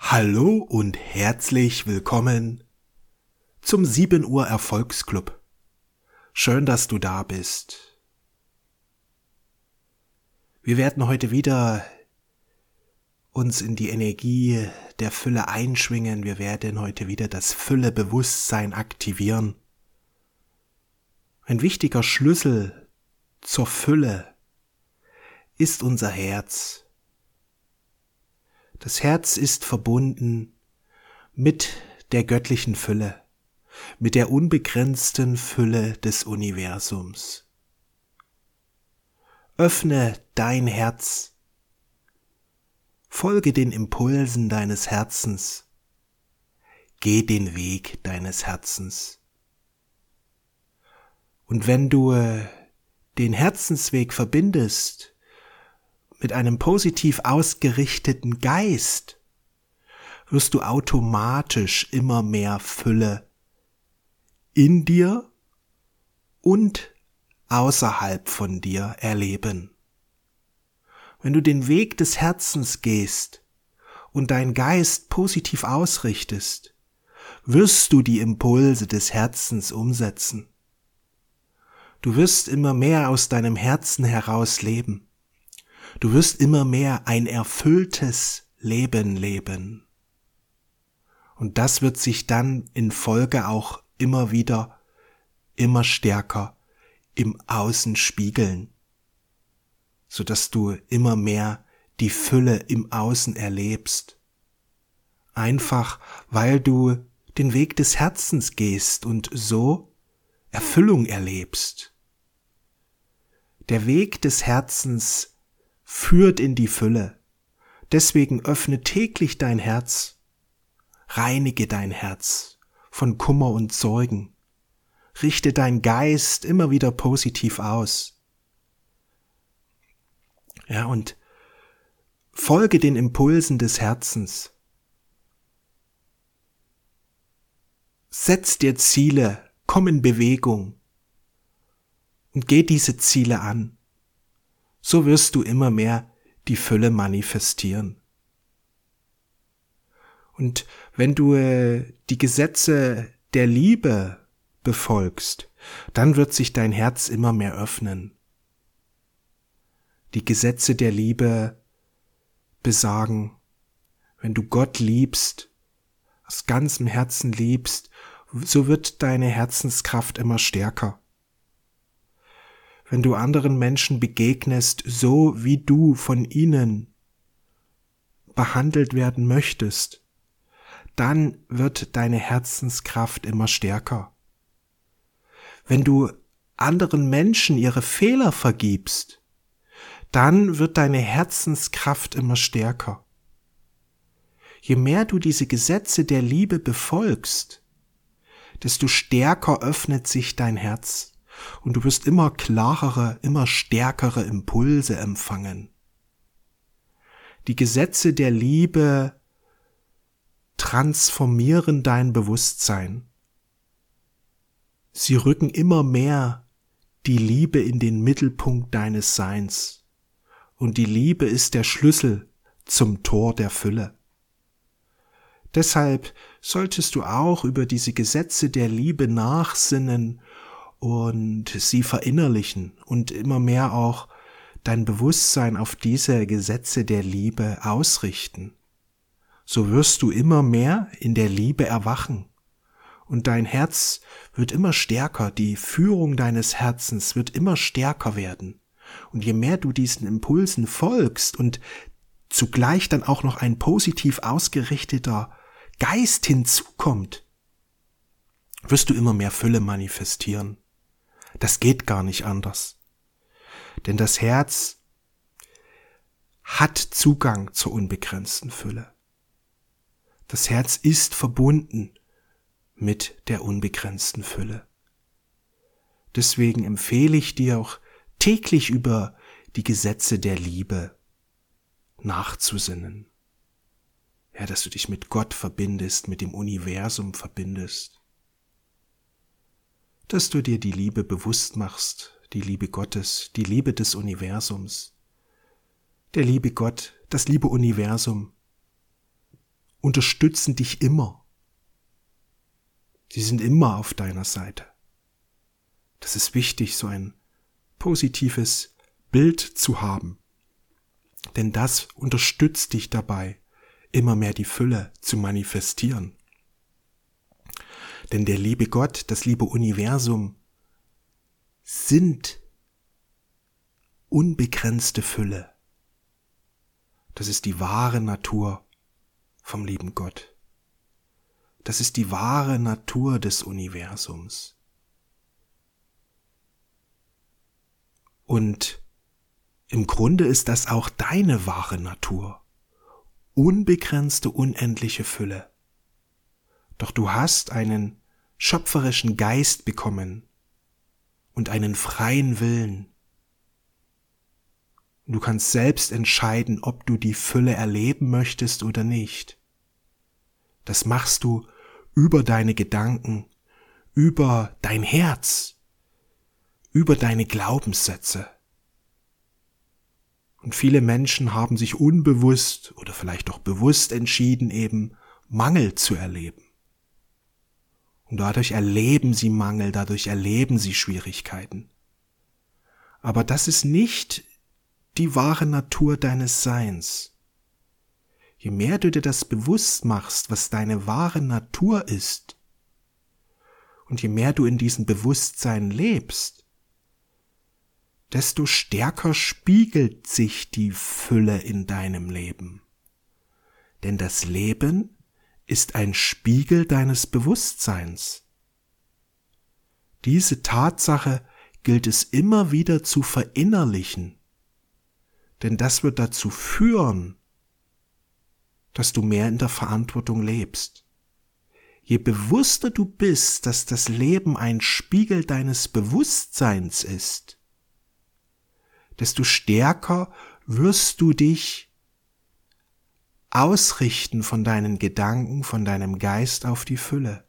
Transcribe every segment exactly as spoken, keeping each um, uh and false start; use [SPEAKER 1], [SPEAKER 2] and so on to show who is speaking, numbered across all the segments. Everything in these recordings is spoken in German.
[SPEAKER 1] Hallo und herzlich willkommen zum sieben Uhr Erfolgsclub. Schön, dass du da bist. Wir werden heute wieder uns in die Energie der Fülle einschwingen. Wir werden heute wieder das Füllebewusstsein aktivieren. Ein wichtiger Schlüssel zur Fülle ist unser Herz. Das Herz ist verbunden mit der göttlichen Fülle, mit der unbegrenzten Fülle des Universums. Öffne dein Herz, folge den Impulsen deines Herzens, geh den Weg deines Herzens. Und wenn du den Herzensweg verbindest mit einem positiv ausgerichteten Geist, wirst du automatisch immer mehr Fülle in dir und außerhalb von dir erleben. Wenn du den Weg des Herzens gehst und deinen Geist positiv ausrichtest, wirst du die Impulse des Herzens umsetzen. Du wirst immer mehr aus deinem Herzen heraus leben. Du wirst immer mehr ein erfülltes Leben leben. Und das wird sich dann in Folge auch immer wieder, immer stärker im Außen spiegeln, sodass du immer mehr die Fülle im Außen erlebst. Einfach, weil du den Weg des Herzens gehst und so Erfüllung erlebst. Der Weg des Herzens führt in die Fülle. Deswegen öffne täglich dein Herz, reinige dein Herz von Kummer und Sorgen, richte dein Geist immer wieder positiv aus. Ja, und folge den Impulsen des Herzens. Setz dir Ziele, komm in Bewegung und geh diese Ziele an. So wirst du immer mehr die Fülle manifestieren. Und wenn du äh, die Gesetze der Liebe befolgst, dann wird sich dein Herz immer mehr öffnen. Die Gesetze der Liebe besagen, wenn du Gott liebst, aus ganzem Herzen liebst, so wird deine Herzenskraft immer stärker. Wenn du anderen Menschen begegnest, so wie du von ihnen behandelt werden möchtest, dann wird deine Herzenskraft immer stärker. Wenn du anderen Menschen ihre Fehler vergibst, dann wird deine Herzenskraft immer stärker. Je mehr du diese Gesetze der Liebe befolgst, desto stärker öffnet sich dein Herz. Und du wirst immer klarere, immer stärkere Impulse empfangen. Die Gesetze der Liebe transformieren dein Bewusstsein. Sie rücken immer mehr die Liebe in den Mittelpunkt deines Seins. Und die Liebe ist der Schlüssel zum Tor der Fülle. Deshalb solltest du auch über diese Gesetze der Liebe nachsinnen und sie verinnerlichen und immer mehr auch dein Bewusstsein auf diese Gesetze der Liebe ausrichten. So wirst du immer mehr in der Liebe erwachen und dein Herz wird immer stärker, die Führung deines Herzens wird immer stärker werden. Und je mehr du diesen Impulsen folgst und zugleich dann auch noch ein positiv ausgerichteter Geist hinzukommt, wirst du immer mehr Fülle manifestieren. Das geht gar nicht anders. Denn das Herz hat Zugang zur unbegrenzten Fülle. Das Herz ist verbunden mit der unbegrenzten Fülle. Deswegen empfehle ich dir auch täglich über die Gesetze der Liebe nachzusinnen. Ja, dass du dich mit Gott verbindest, mit dem Universum verbindest. Dass du dir die Liebe bewusst machst, die Liebe Gottes, die Liebe des Universums, der liebe Gott, das liebe Universum unterstützen dich immer. Sie sind immer auf deiner Seite. Das ist wichtig, so ein positives Bild zu haben. Denn das unterstützt dich dabei, immer mehr die Fülle zu manifestieren. Denn der liebe Gott, das liebe Universum sind unbegrenzte Fülle. Das ist die wahre Natur vom lieben Gott. Das ist die wahre Natur des Universums. Und im Grunde ist das auch deine wahre Natur. Unbegrenzte, unendliche Fülle. Doch du hast einen schöpferischen Geist bekommen und einen freien Willen. Du kannst selbst entscheiden, ob du die Fülle erleben möchtest oder nicht. Das machst du über deine Gedanken, über dein Herz, über deine Glaubenssätze. Und viele Menschen haben sich unbewusst oder vielleicht auch bewusst entschieden, eben Mangel zu erleben. Und dadurch erleben sie Mangel, dadurch erleben sie Schwierigkeiten. Aber das ist nicht die wahre Natur deines Seins. Je mehr du dir das bewusst machst, was deine wahre Natur ist, und je mehr du in diesem Bewusstsein lebst, desto stärker spiegelt sich die Fülle in deinem Leben. Denn das Leben ist ein Spiegel deines Bewusstseins. Diese Tatsache gilt es immer wieder zu verinnerlichen, denn das wird dazu führen, dass du mehr in der Verantwortung lebst. Je bewusster du bist, dass das Leben ein Spiegel deines Bewusstseins ist, desto stärker wirst du dich ausrichten von deinen Gedanken, von deinem Geist auf die Fülle.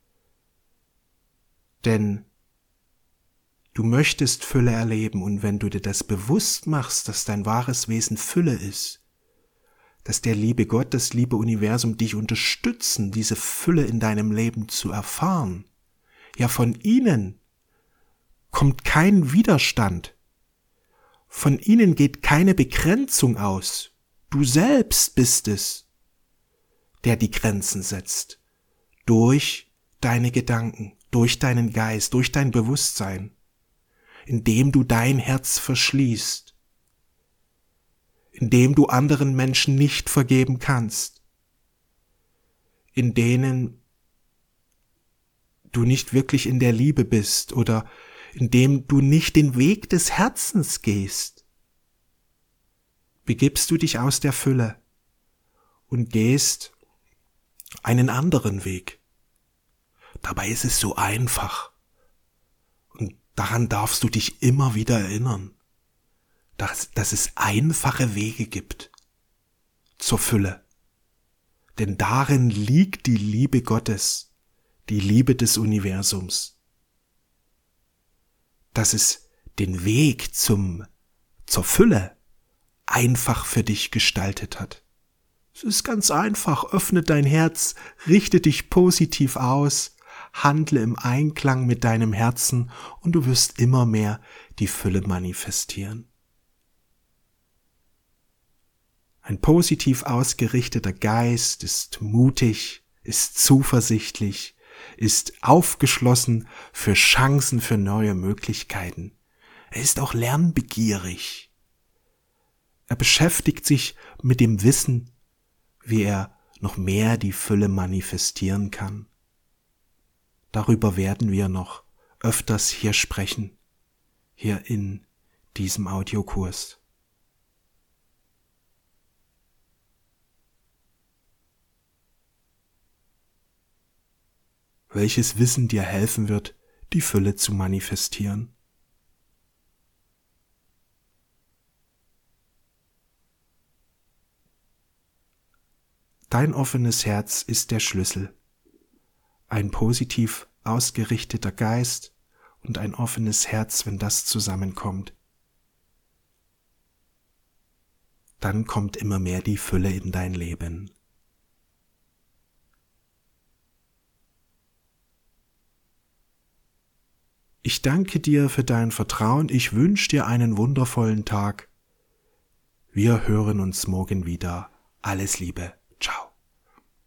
[SPEAKER 1] Denn du möchtest Fülle erleben, und wenn du dir das bewusst machst, dass dein wahres Wesen Fülle ist, dass der liebe Gott, das liebe Universum dich unterstützen, diese Fülle in deinem Leben zu erfahren, ja, von ihnen kommt kein Widerstand, von ihnen geht keine Begrenzung aus. Du selbst bist es, der die Grenzen setzt, durch deine Gedanken, durch deinen Geist, durch dein Bewusstsein, indem du dein Herz verschließt, indem du anderen Menschen nicht vergeben kannst, in denen du nicht wirklich in der Liebe bist oder indem du nicht den Weg des Herzens gehst, begibst du dich aus der Fülle und gehst einen anderen Weg. Dabei ist es so einfach. Und daran darfst du dich immer wieder erinnern, dass, dass es einfache Wege gibt zur Fülle. Denn darin liegt die Liebe Gottes, die Liebe des Universums. Dass es den Weg zum, zur Fülle einfach für dich gestaltet hat. Es ist ganz einfach. Öffne dein Herz, richte dich positiv aus, handle im Einklang mit deinem Herzen und du wirst immer mehr die Fülle manifestieren. Ein positiv ausgerichteter Geist ist mutig, ist zuversichtlich, ist aufgeschlossen für Chancen, für neue Möglichkeiten. Er ist auch lernbegierig. Er beschäftigt sich mit dem Wissen, wie er noch mehr die Fülle manifestieren kann. Darüber werden wir noch öfters hier sprechen, hier in diesem Audiokurs. Welches Wissen dir helfen wird, die Fülle zu manifestieren. Dein offenes Herz ist der Schlüssel. Ein positiv ausgerichteter Geist und ein offenes Herz, wenn das zusammenkommt, dann kommt immer mehr die Fülle in dein Leben. Ich danke dir für dein Vertrauen. Ich wünsche dir einen wundervollen Tag. Wir hören uns morgen wieder. Alles Liebe.